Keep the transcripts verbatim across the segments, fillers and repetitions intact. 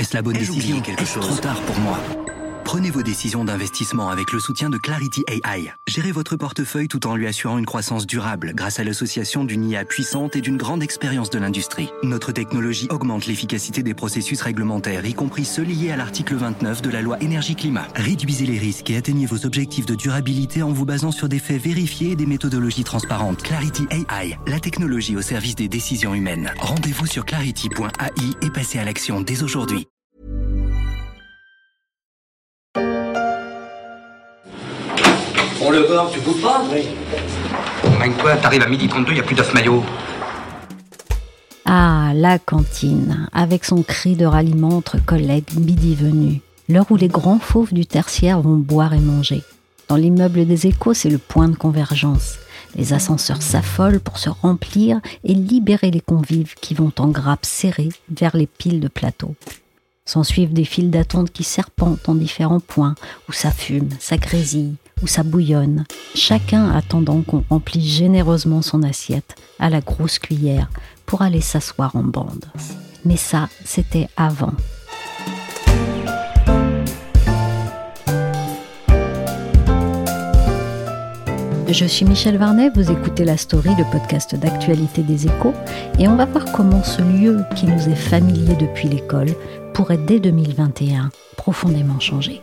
Est-ce la bonne Ai-je décision? oublié quelque Est-ce chose? trop tard pour moi? Prenez vos décisions d'investissement avec le soutien de Clarity A I. Gérez votre portefeuille tout en lui assurant une croissance durable grâce à l'association d'une I A puissante et d'une grande expérience de l'industrie. Notre technologie augmente l'efficacité des processus réglementaires, y compris ceux liés à l'article vingt-neuf de la loi énergie-climat. Réduisez les risques et atteignez vos objectifs de durabilité en vous basant sur des faits vérifiés et des méthodologies transparentes. Clarity A I, la technologie au service des décisions humaines. Rendez-vous sur clarity point A I et passez à l'action dès aujourd'hui. Bon, le corps, tu bouges pas? Oui. Même quoi, t'arrives à midi trente-deux, y a plus d'œuf maillot. Ah, la cantine, avec son cri de ralliement entre collègues midi venus. L'heure où les grands fauves du tertiaire vont boire et manger. Dans l'immeuble des Échos, c'est le point de convergence. Les ascenseurs s'affolent pour se remplir et libérer les convives qui vont en grappes serrées vers les piles de plateaux. S'ensuivent des files d'attente qui serpentent en différents points, où ça fume, ça grésille, où ça bouillonne, chacun attendant qu'on remplisse généreusement son assiette à la grosse cuillère pour aller s'asseoir en bande. Mais ça, c'était avant. Je suis Michel Varnet, vous écoutez La Story, le podcast d'actualité des Échos, et on va voir comment ce lieu qui nous est familier depuis l'école pourrait dès deux mille vingt et un profondément changer.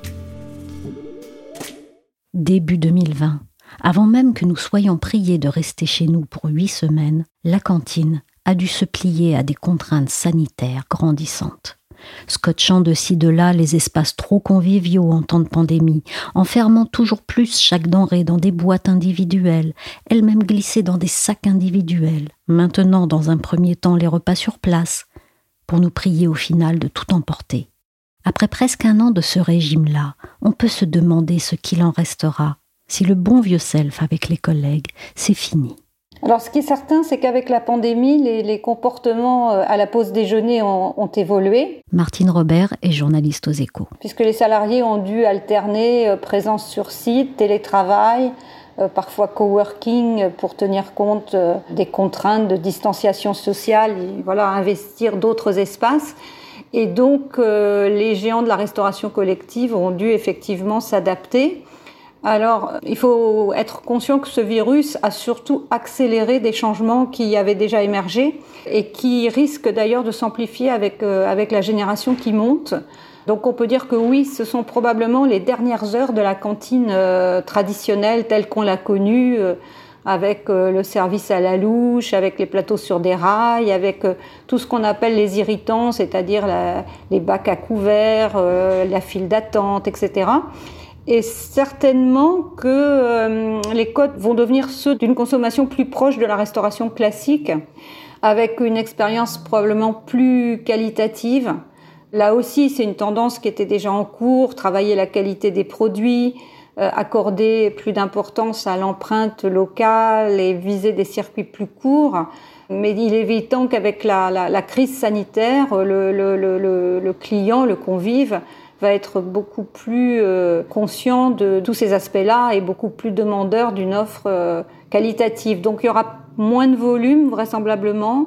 Début deux mille vingt, avant même que nous soyons priés de rester chez nous pour huit semaines, la cantine a dû se plier à des contraintes sanitaires grandissantes. Scotchant de ci de là les espaces trop conviviaux en temps de pandémie, enfermant toujours plus chaque denrée dans des boîtes individuelles, elles-mêmes glissées dans des sacs individuels, maintenant dans un premier temps les repas sur place, pour nous prier au final de tout emporter. Après presque un an de ce régime-là, on peut se demander ce qu'il en restera, si le bon vieux self avec les collègues, c'est fini. Alors, ce qui est certain, c'est qu'avec la pandémie, les, les comportements à la pause déjeuner ont, ont évolué. Martine Robert est journaliste aux Échos. Puisque les salariés ont dû alterner présence sur site, télétravail, euh, parfois coworking pour tenir compte euh, des contraintes de distanciation sociale, et voilà, investir d'autres espaces. Et donc, euh, les géants de la restauration collective ont dû effectivement s'adapter. Alors, il faut être conscient que ce virus a surtout accéléré des changements qui avaient déjà émergé et qui risquent d'ailleurs de s'amplifier avec, euh, avec la génération qui monte. Donc on peut dire que oui, ce sont probablement les dernières heures de la cantine euh, traditionnelle telle qu'on l'a connue, euh, avec euh, le service à la louche, avec les plateaux sur des rails, avec euh, tout ce qu'on appelle les irritants, c'est-à-dire la, les bacs à couverts, euh, la file d'attente, et cetera. Et certainement que euh, les codes vont devenir ceux d'une consommation plus proche de la restauration classique, avec une expérience probablement plus qualitative. Là aussi, c'est une tendance qui était déjà en cours, travailler la qualité des produits, euh, accorder plus d'importance à l'empreinte locale et viser des circuits plus courts. Mais il est évident qu'avec la, la, la crise sanitaire, le, le, le, le, le client, le convive, va être beaucoup plus euh, conscient de tous ces aspects-là et beaucoup plus demandeur d'une offre euh, qualitative. Donc il y aura moins de volume vraisemblablement,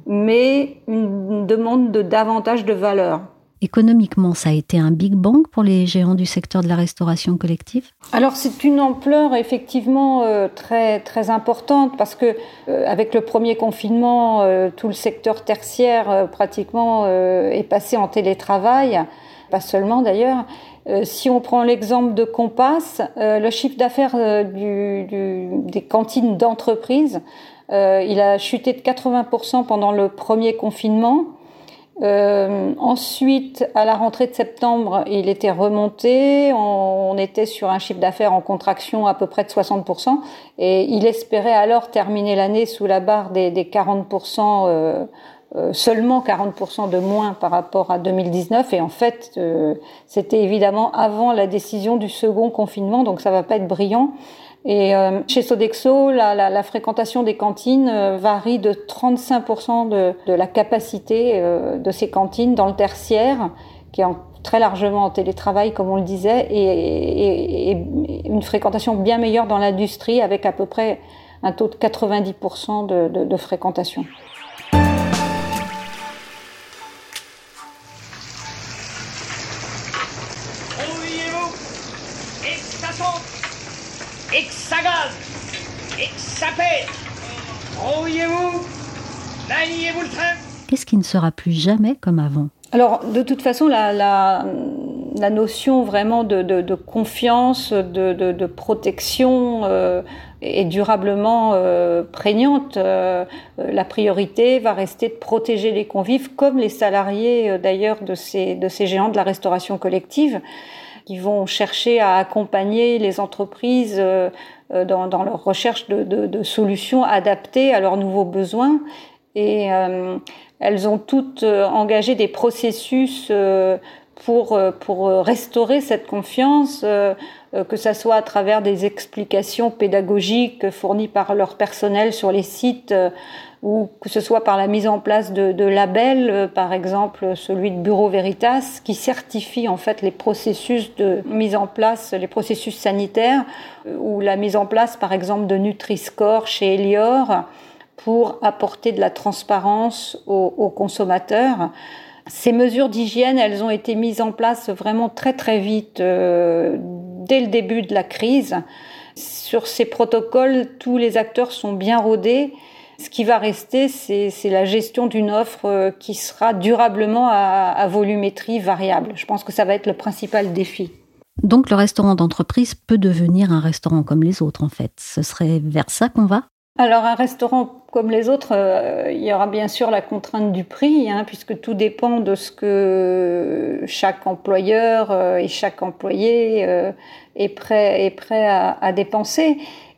mais une demande de davantage de valeur. Économiquement, ça a été un big bang pour les géants du secteur de la restauration collective? Alors c'est une ampleur effectivement euh, très très importante parce que euh, avec le premier confinement, euh, tout le secteur tertiaire euh, pratiquement euh, est passé en télétravail. Pas seulement d'ailleurs. Euh, si on prend l'exemple de Compass, euh, le chiffre d'affaires euh, du, du, des cantines d'entreprise, euh, il a chuté de quatre-vingts pour cent pendant le premier confinement. Euh, ensuite, à la rentrée de septembre, il était remonté. On, on était sur un chiffre d'affaires en contraction à peu près de soixante pour cent. Et il espérait alors terminer l'année sous la barre des, des quarante pour cent euh, Euh, seulement quarante pour cent de moins par rapport à deux mille dix-neuf et en fait euh, c'était évidemment avant la décision du second confinement, donc ça va pas être brillant. Et euh, chez Sodexo, la, la, la fréquentation des cantines euh, varie de trente-cinq pour cent de, de la capacité euh, de ces cantines dans le tertiaire, qui est en, très largement en télétravail comme on le disait, et, et, et une fréquentation bien meilleure dans l'industrie avec à peu près un taux de quatre-vingt-dix pour cent de, de, de fréquentation. ça saute, et que ça gaze, et que ça pète. Brouillez-vous, maniez-vous le train. Qu'est-ce qui ne sera plus jamais comme avant ? Alors, de toute façon, la, la, la notion vraiment de, de, de confiance, de, de, de protection euh, est durablement euh, prégnante. Euh, la priorité va rester de protéger les convives, comme les salariés euh, d'ailleurs de ces, de ces géants de la restauration collective, qui vont chercher à accompagner les entreprises euh, dans, dans leur recherche de, de, de solutions adaptées à leurs nouveaux besoins. Et euh, elles ont toutes euh, engagé des processus euh, pour, euh, pour restaurer cette confiance, euh, euh, que ça soit à travers des explications pédagogiques fournies par leur personnel sur les sites, euh, ou que ce soit par la mise en place de, de labels, euh, par exemple celui de Bureau Veritas, qui certifie en fait les processus de mise en place, les processus sanitaires, euh, ou la mise en place par exemple de Nutri-Score chez Elior, pour apporter de la transparence aux, aux consommateurs. Ces mesures d'hygiène, elles ont été mises en place vraiment très très vite, euh, dès le début de la crise. Sur ces protocoles, tous les acteurs sont bien rodés. Ce qui va rester, c'est, c'est la gestion d'une offre qui sera durablement à, à volumétrie variable. Je pense que ça va être le principal défi. Donc le restaurant d'entreprise peut devenir un restaurant comme les autres en fait. Ce serait vers ça qu'on va ? Alors un restaurant comme les autres, euh, il y aura bien sûr la contrainte du prix, hein, puisque tout dépend de ce que chaque employeur euh, et chaque employé euh, est prêt, est prêt à, à dépenser.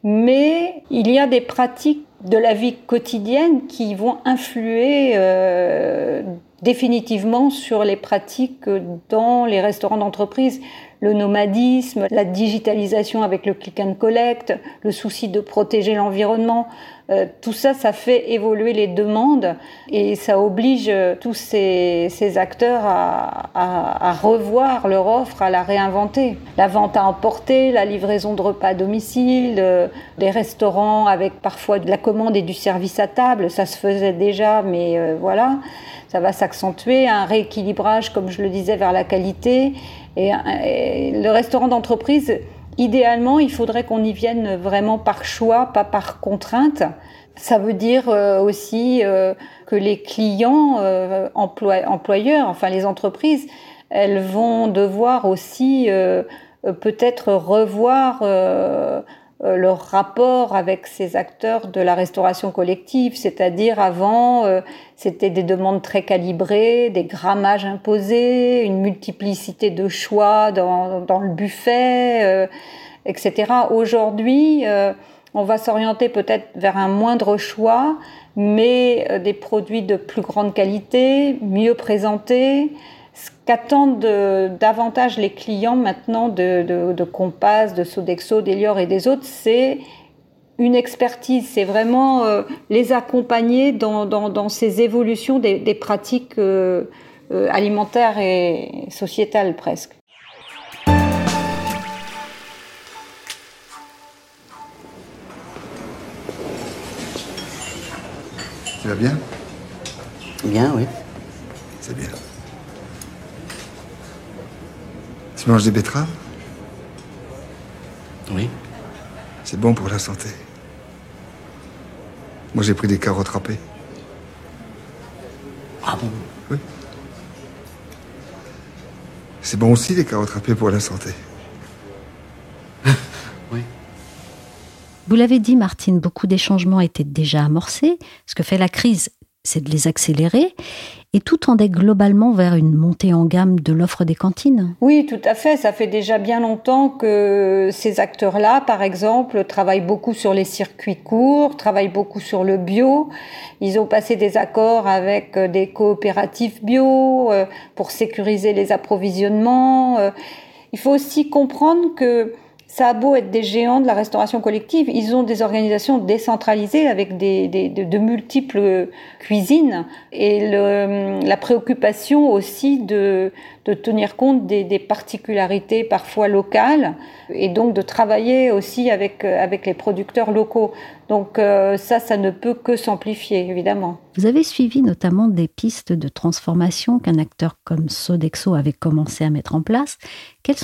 Mais il y a des pratiques de la vie quotidienne qui vont influer euh, définitivement sur les pratiques dans les restaurants d'entreprise. Le nomadisme, la digitalisation avec le click and collect, le souci de protéger l'environnement, euh, tout ça, ça fait évoluer les demandes et ça oblige euh, tous ces, ces acteurs à, à, à revoir leur offre, à la réinventer. La vente à emporter, la livraison de repas à domicile, euh, des restaurants avec parfois de la commande et du service à table, ça se faisait déjà, mais euh, voilà, ça va s'accentuer. Un rééquilibrage, comme je le disais, vers la qualité. Et, et le restaurant d'entreprise, idéalement, il faudrait qu'on y vienne vraiment par choix, pas par contrainte. Ça veut dire euh, aussi euh, que les clients, euh, emploi- employeurs, enfin les entreprises, elles vont devoir aussi euh, peut-être revoir euh, leur rapport avec ces acteurs de la restauration collective, c'est-à-dire avant, euh, c'était des demandes très calibrées, des grammages imposés, une multiplicité de choix dans, dans le buffet, euh, et cetera. Aujourd'hui, euh, on va s'orienter peut-être vers un moindre choix, mais euh, des produits de plus grande qualité, mieux présentés. Ce qu'attendent de, davantage les clients maintenant de, de, de Compass, de Sodexo, d'Elior et des autres, c'est une expertise. C'est vraiment euh, les accompagner dans, dans, dans ces évolutions des, des pratiques euh, euh, alimentaires et sociétales presque. Tu vas bien ? Bien, oui. C'est bien. Tu manges des betteraves ? Oui. C'est bon pour la santé. Moi, j'ai pris des carottes râpées. Ah bon ? Oui. C'est bon aussi, les carottes râpées pour la santé. Oui. Vous l'avez dit, Martine, beaucoup des changements étaient déjà amorcés. Ce que fait la crise, c'est de les accélérer. Et tout tendait globalement vers une montée en gamme de l'offre des cantines. Oui, tout à fait. Ça fait déjà bien longtemps que ces acteurs-là, par exemple, travaillent beaucoup sur les circuits courts, travaillent beaucoup sur le bio. Ils ont passé des accords avec des coopératives bio euh, pour sécuriser les approvisionnements. Euh, il faut aussi comprendre que ça a beau être des géants de la restauration collective, ils ont des organisations décentralisées avec des, des, de, de multiples cuisines et le, la préoccupation aussi de, de tenir compte des, des particularités parfois locales et donc de travailler aussi avec, avec les producteurs locaux. Donc euh, ça, ça ne peut que s'amplifier, évidemment. Vous avez suivi notamment des pistes de transformation qu'un acteur comme Sodexo avait commencé à mettre en place. Quelles sont-elles ?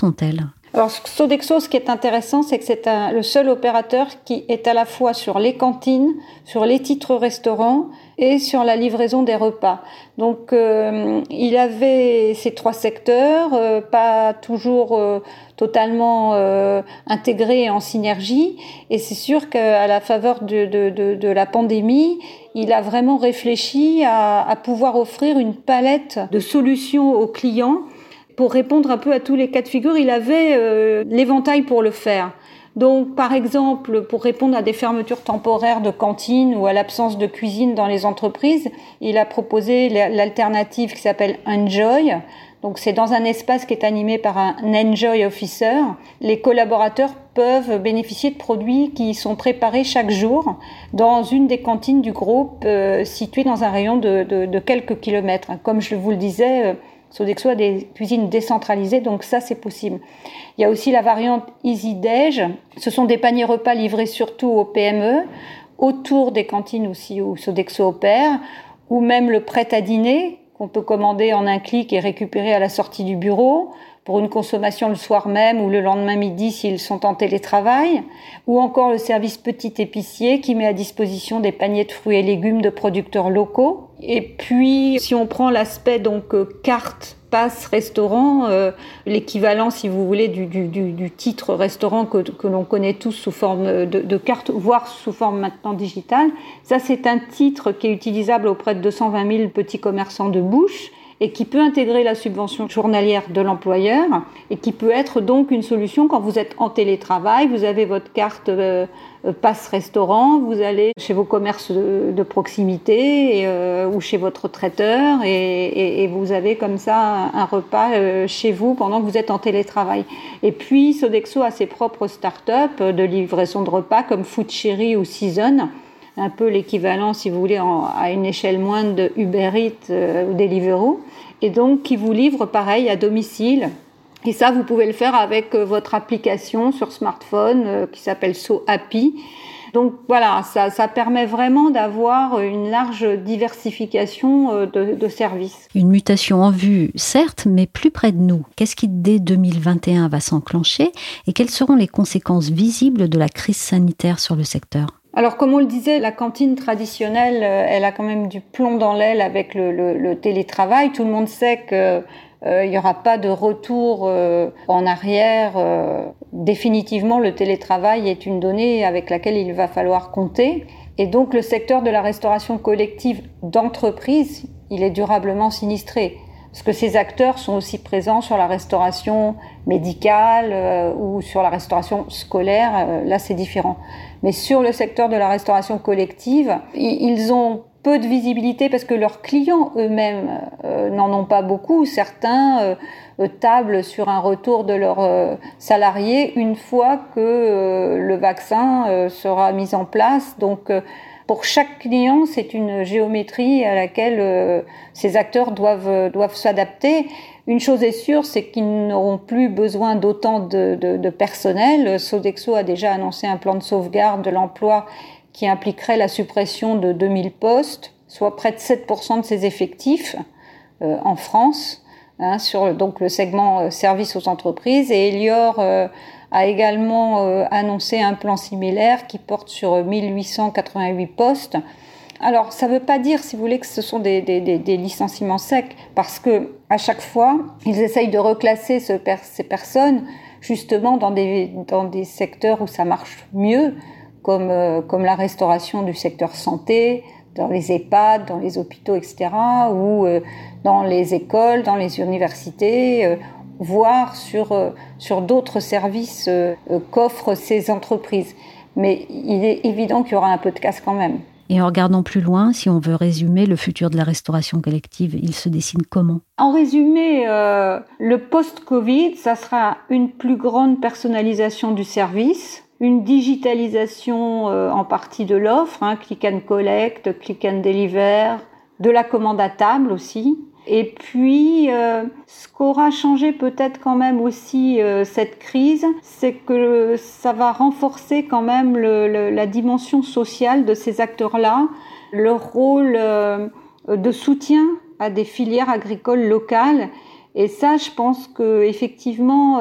Alors Sodexo, ce qui est intéressant, c'est que c'est un, le seul opérateur qui est à la fois sur les cantines, sur les titres restaurants et sur la livraison des repas. Donc euh, il avait ces trois secteurs, euh, pas toujours euh, totalement euh, intégrés en synergie. Et c'est sûr qu'à la faveur de, de, de, de la pandémie, il a vraiment réfléchi à, à pouvoir offrir une palette de solutions aux clients. Pour répondre un peu à tous les cas de figure, il avait euh, l'éventail pour le faire. Donc, par exemple, pour répondre à des fermetures temporaires de cantines ou à l'absence de cuisine dans les entreprises, il a proposé l'alternative qui s'appelle Enjoy. Donc, c'est dans un espace qui est animé par un Enjoy Officer. Les collaborateurs peuvent bénéficier de produits qui sont préparés chaque jour dans une des cantines du groupe euh, située dans un rayon de, de, de quelques kilomètres. Comme je vous le disais, euh, Sodexo a des cuisines décentralisées, donc ça, c'est possible. Il y a aussi la variante EasyDej. Ce sont des paniers repas livrés surtout aux P M E, autour des cantines aussi où Sodexo opère, ou même le prêt à dîner, qu'on peut commander en un clic et récupérer à la sortie du bureau, pour une consommation le soir même ou le lendemain midi s'ils sont en télétravail, ou encore le service petit épicier qui met à disposition des paniers de fruits et légumes de producteurs locaux. Et puis, si on prend l'aspect donc euh, carte, passe, restaurant, euh, l'équivalent, si vous voulez, du, du, du, du titre restaurant que, que l'on connaît tous sous forme de, de carte, voire sous forme maintenant digitale, ça c'est un titre qui est utilisable auprès de deux cent vingt mille petits commerçants de bouche, et qui peut intégrer la subvention journalière de l'employeur et qui peut être donc une solution quand vous êtes en télétravail, vous avez votre carte euh, passe restaurant, vous allez chez vos commerces de, de proximité et, euh, ou chez votre traiteur et, et, et vous avez comme ça un, un repas euh, chez vous pendant que vous êtes en télétravail. Et puis Sodexo a ses propres start-up de livraison de repas comme Food Cherry ou Season, un peu l'équivalent, si vous voulez, en, à une échelle moindre de Uber Eats euh, ou Deliveroo, et donc qui vous livre pareil à domicile. Et ça, vous pouvez le faire avec euh, votre application sur smartphone euh, qui s'appelle SoHappy. Donc voilà, ça, ça permet vraiment d'avoir une large diversification euh, de, de services. Une mutation en vue, certes, mais plus près de nous. Qu'est-ce qui, dès deux mille vingt et un, va s'enclencher et quelles seront les conséquences visibles de la crise sanitaire sur le secteur ? Alors, comme on le disait, la cantine traditionnelle, elle a quand même du plomb dans l'aile avec le, le, le télétravail. Tout le monde sait que euh, il y aura pas de retour euh, en arrière. Euh, définitivement, le télétravail est une donnée avec laquelle il va falloir compter. Et donc, le secteur de la restauration collective d'entreprise, il est durablement sinistré. Parce que ces acteurs sont aussi présents sur la restauration médicale euh, ou sur la restauration scolaire. Euh, là, c'est différent. Mais sur le secteur de la restauration collective, ils ont peu de visibilité parce que leurs clients eux-mêmes euh, n'en ont pas beaucoup. Certains euh, tablent sur un retour de leurs euh, salariés une fois que euh, le vaccin euh, sera mis en place. Donc, euh, pour chaque client, c'est une géométrie à laquelle euh, ces acteurs doivent, euh, doivent s'adapter. Une chose est sûre, c'est qu'ils n'auront plus besoin d'autant de, de, de personnel. Sodexo a déjà annoncé un plan de sauvegarde de l'emploi qui impliquerait la suppression de deux mille postes, soit près de sept pour cent de ses effectifs euh, en France, hein, sur donc le segment euh, service aux entreprises. Et Elior euh, a également euh, annoncé un plan similaire qui porte sur mille huit cent quatre-vingt-huit postes. Alors, ça ne veut pas dire, si vous voulez, que ce sont des, des, des, des licenciements secs, parce que à chaque fois, ils essayent de reclasser ce, ces personnes justement dans des, dans des secteurs où ça marche mieux, comme, euh, comme la restauration du secteur santé, dans les EHPAD, dans les hôpitaux, et cetera, ou euh, dans les écoles, dans les universités, euh, voire sur, euh, sur d'autres services euh, euh, qu'offrent ces entreprises. Mais il est évident qu'il y aura un peu de casse quand même. Et en regardant plus loin, si on veut résumer le futur de la restauration collective, il se dessine comment ? En résumé, euh, le post-Covid, ça sera une plus grande personnalisation du service, une digitalisation euh, en partie de l'offre, hein, click and collect, click and deliver, de la commande à table aussi. Et puis, euh, ce qu'aura changé peut-être quand même aussi euh, cette crise, c'est que ça va renforcer quand même le, le, la dimension sociale de ces acteurs-là, leur rôle euh, de soutien à des filières agricoles locales. Et ça, je pense que effectivement, euh,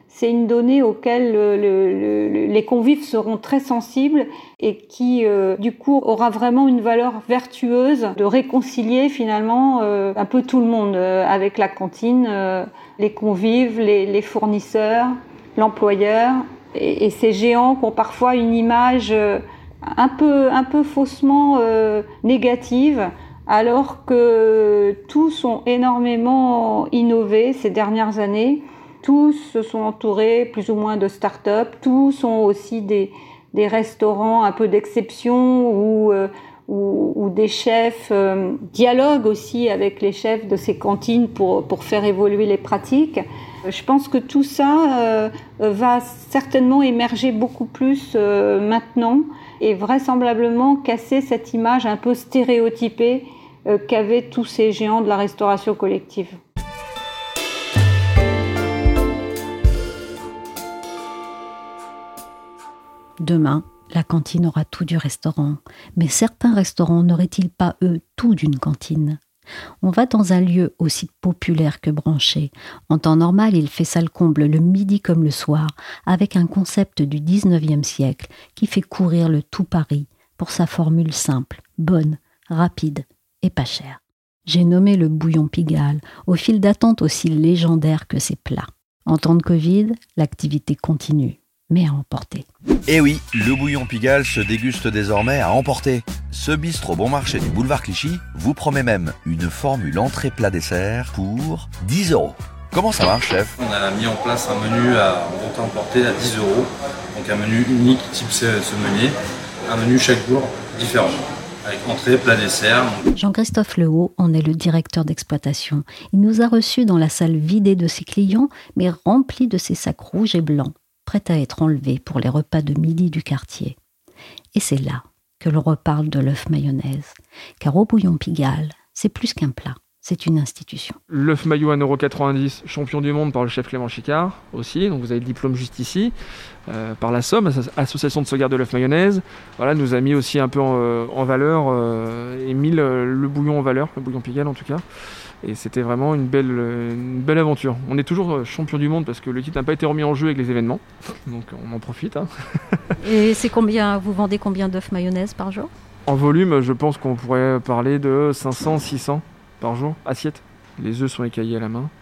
c'est une donnée auquel le, le, le, les convives seront très sensibles et qui, euh, du coup, aura vraiment une valeur vertueuse de réconcilier finalement euh, un peu tout le monde euh, avec la cantine, euh, les convives, les, les fournisseurs, l'employeur. Et, et ces géants qui ont parfois une image euh, un peu, un peu faussement euh, négative, alors que tous ont énormément innové ces dernières années. Tous se sont entourés plus ou moins de start-up, tous ont aussi des, des restaurants un peu d'exception où, euh, où, où des chefs euh, dialoguent aussi avec les chefs de ces cantines pour, pour faire évoluer les pratiques. Je pense que tout ça euh, va certainement émerger beaucoup plus euh, maintenant et vraisemblablement casser cette image un peu stéréotypée euh, qu'avaient tous ces géants de la restauration collective. Demain, la cantine aura tout du restaurant, mais certains restaurants n'auraient-ils pas, eux, tout d'une cantine ? On va dans un lieu aussi populaire que branché. En temps normal, il fait salle comble le midi comme le soir, avec un concept du dix-neuvième siècle qui fait courir le tout Paris pour sa formule simple, bonne, rapide et pas chère. J'ai nommé le bouillon Pigalle, au fil d'attente aussi légendaire que ses plats. En temps de Covid, l'activité continue, mais à emporter. Eh oui, le bouillon Pigalle se déguste désormais à emporter. Ce bistrot bon marché du boulevard Clichy vous promet même une formule entrée-plat-dessert pour dix euros. Comment ça marche, chef ? On a mis en place un menu à vente emporter à dix euros, donc un menu unique type sommelier, un menu chaque jour différent, avec entrée, plat, dessert. Jean-Christophe Lehaut en est le directeur d'exploitation. Il nous a reçus dans la salle vidée de ses clients, mais remplie de ses sacs rouges et blancs, prêts à être enlevés pour les repas de midi du quartier. Et c'est là que l'on reparle de l'œuf mayonnaise, car au bouillon Pigalle, c'est plus qu'un plat, c'est une institution. L'œuf mayo à un euro quatre-vingt-dix, champion du monde par le chef Clément Chicard aussi, donc vous avez le diplôme juste ici, euh, par la Somme, association de sauvegarde de l'œuf mayonnaise, voilà, nous a mis aussi un peu en, euh, en valeur euh, et mis le, le bouillon en valeur, le bouillon Pigalle en tout cas. Et c'était vraiment une belle, une belle aventure. On est toujours champion du monde parce que le titre n'a pas été remis en jeu avec les événements. Donc on en profite. Hein. Et c'est combien, vous vendez combien d'œufs mayonnaise par jour ? En volume, je pense qu'on pourrait parler de cinq cents, six cents par jour. Assiette. Les œufs sont écaillés à la main.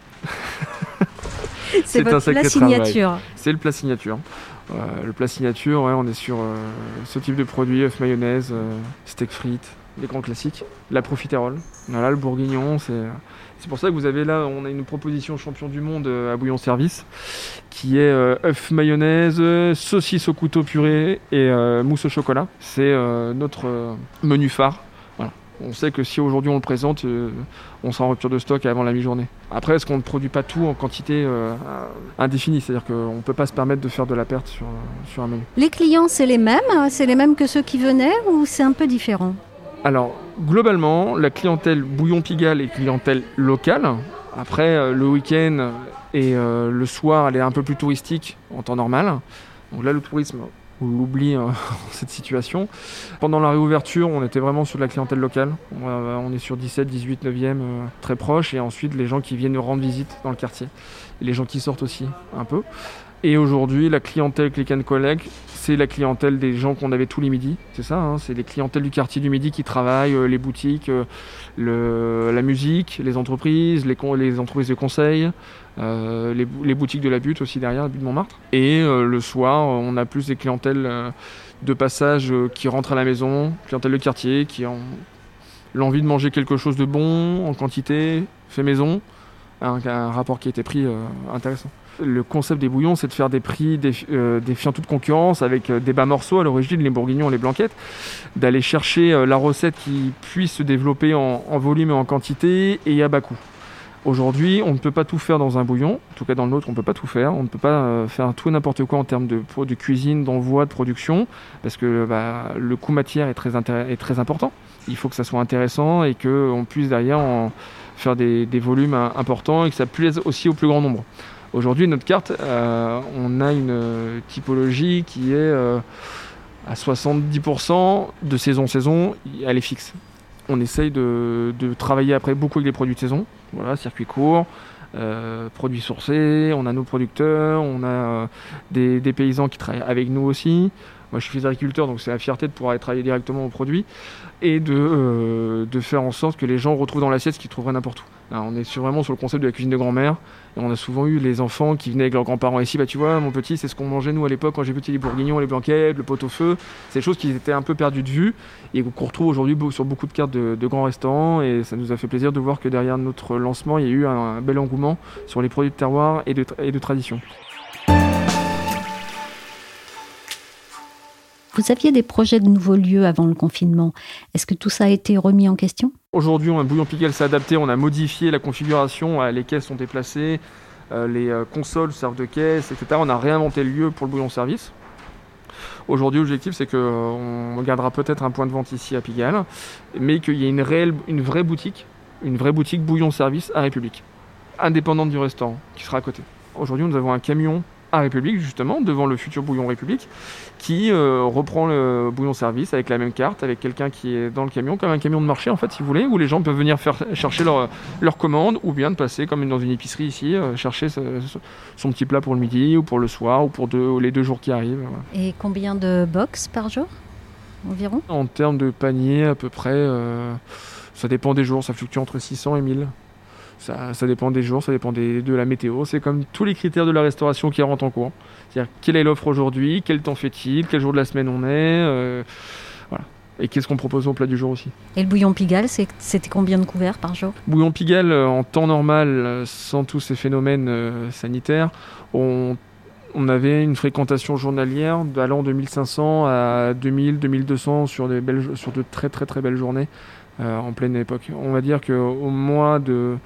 c'est, c'est votre plat signature. Travail. C'est le plat signature. Euh, le plat signature, ouais, on est sur euh, ce type de produit, œufs mayonnaise, euh, steak frites. Les grands classiques, la profiterole, voilà, le bourguignon, c'est, c'est pour ça que vous avez là, on a une proposition champion du monde à bouillon service, qui est euh, œuf mayonnaise, saucisse au couteau purée et euh, mousse au chocolat. C'est euh, notre euh, menu phare. Voilà. On sait que si aujourd'hui on le présente, euh, on sera en rupture de stock avant la mi-journée. Après, est-ce qu'on ne produit pas tout en quantité euh, indéfinie ? C'est-à-dire qu'on ne peut pas se permettre de faire de la perte sur, sur un menu. Les clients, c'est les mêmes ? C'est les mêmes que ceux qui venaient ou c'est un peu différent ? Alors, globalement, la clientèle bouillon Pigalle est clientèle locale. Après, euh, le week-end et euh, le soir, elle est un peu plus touristique en temps normal. Donc là, le tourisme, on l'oublie euh, dans cette situation. Pendant la réouverture, on était vraiment sur de la clientèle locale. On, euh, on est sur dix-sept, dix-huit, neuvième, euh, très proche. Et ensuite, les gens qui viennent nous rendre visite dans le quartier. Et les gens qui sortent aussi, un peu. Et aujourd'hui, la clientèle click and collect, c'est la clientèle des gens qu'on avait tous les midis. C'est ça, hein, c'est les clientèles du quartier du Midi qui travaillent, euh, les boutiques, euh, le, la musique, les entreprises, les, les entreprises de conseil, euh, les, les boutiques de la Butte aussi derrière, la Butte de Montmartre. Et euh, le soir, on a plus des clientèles euh, de passage euh, qui rentrent à la maison, clientèle de quartier, qui ont l'envie de manger quelque chose de bon, en quantité, fait maison. Un, un rapport qui a été pris euh, intéressant. Le concept des bouillons, c'est de faire des prix défi- euh, défiant toute concurrence avec euh, des bas morceaux à l'origine, les bourguignons, les blanquettes, d'aller chercher euh, la recette qui puisse se développer en, en volume et en quantité et à bas coût. Aujourd'hui, on ne peut pas tout faire dans un bouillon, en tout cas dans le nôtre, on ne peut pas tout faire. On ne peut pas euh, faire tout et n'importe quoi en termes de, de cuisine, d'envoi, de production, parce que bah, le coût matière est très, intér- est très important. Il faut que ça soit intéressant et qu'on puisse derrière en faire des, des volumes importants et que ça plaise aussi au plus grand nombre. Aujourd'hui, notre carte, euh, on a une euh, typologie qui est euh, à soixante-dix pour cent de saison en saison, elle est fixe. On essaye de, de travailler après beaucoup avec des produits de saison, voilà, circuit court, euh, produits sourcés, on a nos producteurs, on a euh, des, des paysans qui travaillent avec nous aussi. Moi, je suis fils d'agriculteur, donc c'est la fierté de pouvoir travailler directement aux produits et de, euh, de faire en sorte que les gens retrouvent dans l'assiette ce qu'ils trouveraient n'importe où. Alors, on est sur, vraiment sur le concept de la cuisine de grand-mère. Et on a souvent eu les enfants qui venaient avec leurs grands-parents ici. Bah, tu vois, mon petit, c'est ce qu'on mangeait nous à l'époque quand j'ai petit, les bourguignons, les blanquettes, le pot-au-feu. C'est des choses qui étaient un peu perdues de vue et qu'on retrouve aujourd'hui sur beaucoup de cartes de, de grands restaurants. Et ça nous a fait plaisir de voir que derrière notre lancement, il y a eu un, un bel engouement sur les produits de terroir et de, et de tradition. Vous aviez des projets de nouveaux lieux avant le confinement. Est-ce que tout ça a été remis en question ? Aujourd'hui, un Bouillon Pigalle s'est adapté, on a modifié la configuration, les caisses sont déplacées, les consoles servent de caisse, et cetera. On a réinventé le lieu pour le bouillon service. Aujourd'hui, l'objectif, c'est qu'on gardera peut-être un point de vente ici à Pigalle, mais qu'il y ait une, réelle, une vraie boutique, une vraie boutique bouillon service à République, indépendante du restaurant, qui sera à côté. Aujourd'hui, nous avons un camion à République, justement, devant le futur bouillon République, qui euh, reprend le bouillon service avec la même carte, avec quelqu'un qui est dans le camion, comme un camion de marché, en fait, si vous voulez, où les gens peuvent venir faire, chercher leur, leur commande, ou bien de passer, comme dans une épicerie ici, euh, chercher ce, son petit plat pour le midi, ou pour le soir, ou pour deux, ou les deux jours qui arrivent. Voilà. Et combien de box par jour, environ ? En termes de panier, à peu près, euh, ça dépend des jours, ça fluctue entre six cents et mille. Ça, ça dépend des jours, ça dépend des, de la météo. C'est comme tous les critères de la restauration qui rentrent en cours. C'est-à-dire, quelle est l'offre aujourd'hui, quel temps fait-il, quel jour de la semaine on est, euh, voilà. Et qu'est-ce qu'on propose au plat du jour aussi. Et le bouillon Pigalle, c'est, c'était combien de couverts par jour ? Bouillon Pigalle, en temps normal, sans tous ces phénomènes euh, sanitaires, on, on avait une fréquentation journalière allant de mille cinq cents à deux mille, deux mille deux cents sur, des belles, sur de très très très belles journées. Euh, en pleine époque. On va dire qu'au mois de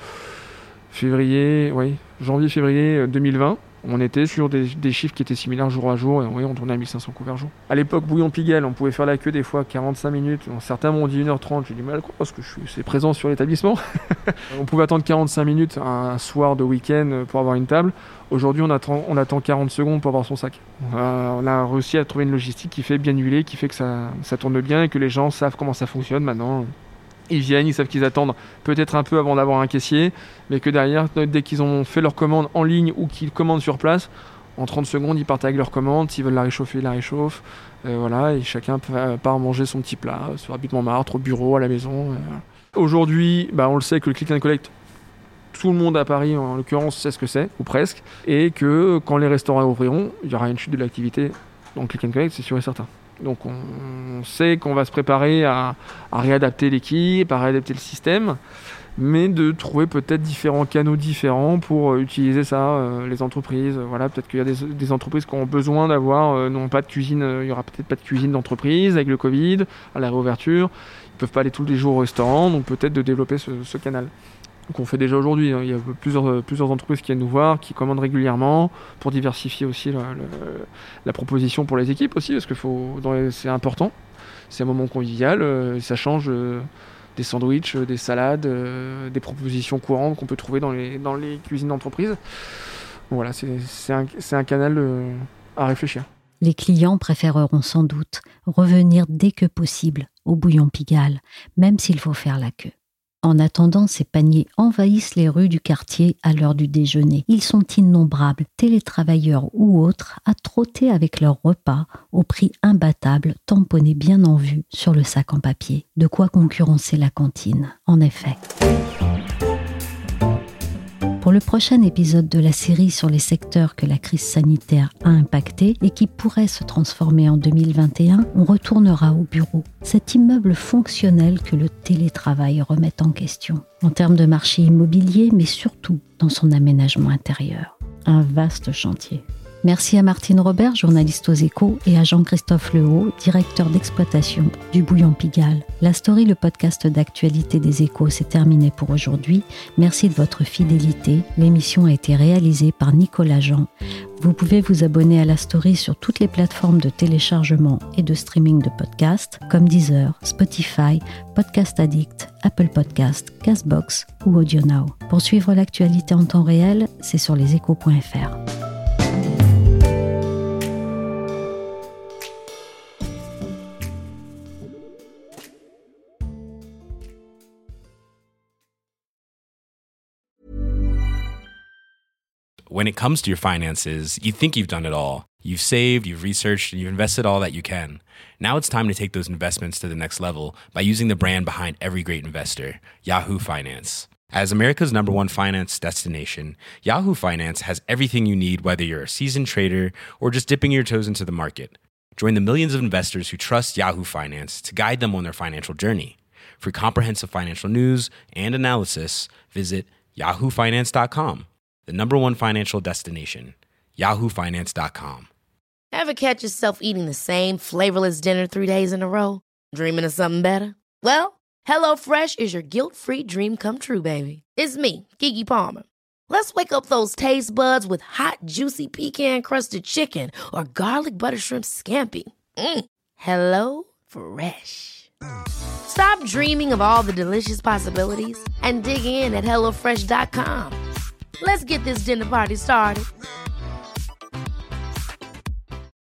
février, oui, janvier-février deux mille vingt, on était sur des, des chiffres qui étaient similaires jour à jour, et oui, on tournait à mille cinq cents couverts jour. À l'époque, Bouillon Pigalle, on pouvait faire la queue des fois quarante-cinq minutes. Certains m'ont dit une heure trente, j'ai du mal à croire parce que je suis c'est présent sur l'établissement. On pouvait attendre quarante-cinq minutes un soir de week-end pour avoir une table. Aujourd'hui, on attend, on attend quarante secondes pour avoir son sac. Euh, on a réussi à trouver une logistique qui fait bien huiler, qui fait que ça, ça tourne bien et que les gens savent comment ça fonctionne maintenant. Ils viennent, ils savent qu'ils attendent peut-être un peu avant d'avoir un caissier, mais que derrière, dès qu'ils ont fait leur commande en ligne ou qu'ils commandent sur place, en trente secondes, ils partent avec leur commande. S'ils veulent la réchauffer, ils la réchauffent. Euh, voilà, et chacun part manger son petit plat, sur Habit Montmartre, au bureau, à la maison. Euh, voilà. Aujourd'hui, bah, on le sait que le click and collect, tout le monde à Paris, en l'occurrence, sait ce que c'est, ou presque, et que quand les restaurants ouvriront, il y aura une chute de l'activité. Donc click and collect, c'est sûr et certain. Donc on, on sait qu'on va se préparer à, à réadapter l'équipe, à réadapter le système, mais de trouver peut-être différents canaux différents pour euh, utiliser ça, euh, les entreprises. Euh, voilà, peut-être qu'il y a des, des entreprises qui ont besoin d'avoir, euh, non pas de cuisine, euh, il y aura peut-être pas de cuisine d'entreprise avec le Covid, à la réouverture. Ils ne peuvent pas aller tous les jours au restaurant, donc peut-être de développer ce, ce canal. Qu'on fait déjà aujourd'hui. Il y a plusieurs, plusieurs entreprises qui viennent nous voir, qui commandent régulièrement pour diversifier aussi la, la, la proposition pour les équipes aussi, parce que faut, dans les, c'est important. C'est un moment convivial, euh, ça change euh, des sandwichs, euh, des salades, euh, des propositions courantes qu'on peut trouver dans les, dans les cuisines d'entreprise. Voilà, c'est, c'est, un, c'est un canal euh, à réfléchir. Les clients préféreront sans doute revenir dès que possible au bouillon Pigalle, même s'il faut faire la queue. En attendant, ces paniers envahissent les rues du quartier à l'heure du déjeuner. Ils sont innombrables, télétravailleurs ou autres, à trotter avec leur repas au prix imbattable, tamponné bien en vue sur le sac en papier. De quoi concurrencer la cantine, en effet. Pour le prochain épisode de la série sur les secteurs que la crise sanitaire a impactés et qui pourraient se transformer en deux mille vingt et un, on retournera au bureau, cet immeuble fonctionnel que le télétravail remet en question, en termes de marché immobilier, mais surtout dans son aménagement intérieur. Un vaste chantier. Merci à Martine Robert, journaliste aux Échos, et à Jean-Christophe Lehaut, directeur d'exploitation du Bouillon Pigalle. La Story, le podcast d'actualité des Échos, c'est terminé pour aujourd'hui. Merci de votre fidélité. L'émission a été réalisée par Nicolas Jean. Vous pouvez vous abonner à La Story sur toutes les plateformes de téléchargement et de streaming de podcasts, comme Deezer, Spotify, Podcast Addict, Apple Podcasts, Castbox ou AudioNow. Pour suivre l'actualité en temps réel, c'est sur leséchos point f r. when it comes to your finances, you think you've done it all. You've saved, you've researched, and you've invested all that you can. Now it's time to take those investments to the next level by using the brand behind every great investor, Yahoo Finance. As America's number one finance destination, Yahoo Finance has everything you need, whether you're a seasoned trader or just dipping your toes into the market. Join the millions of investors who trust Yahoo Finance to guide them on their financial journey. For comprehensive financial news and analysis, visit yahoo finance dot com, the number one financial destination, yahoo finance dot com. Ever catch yourself eating the same flavorless dinner three days in a row? Dreaming of something better? Well, HelloFresh is your guilt-free dream come true, baby. It's me, Keke Palmer. Let's wake up those taste buds with hot, juicy pecan-crusted chicken or garlic butter shrimp scampi. Mm. Hello Fresh. Stop dreaming of all the delicious possibilities and dig in at hello fresh dot com. Let's get this dinner party started.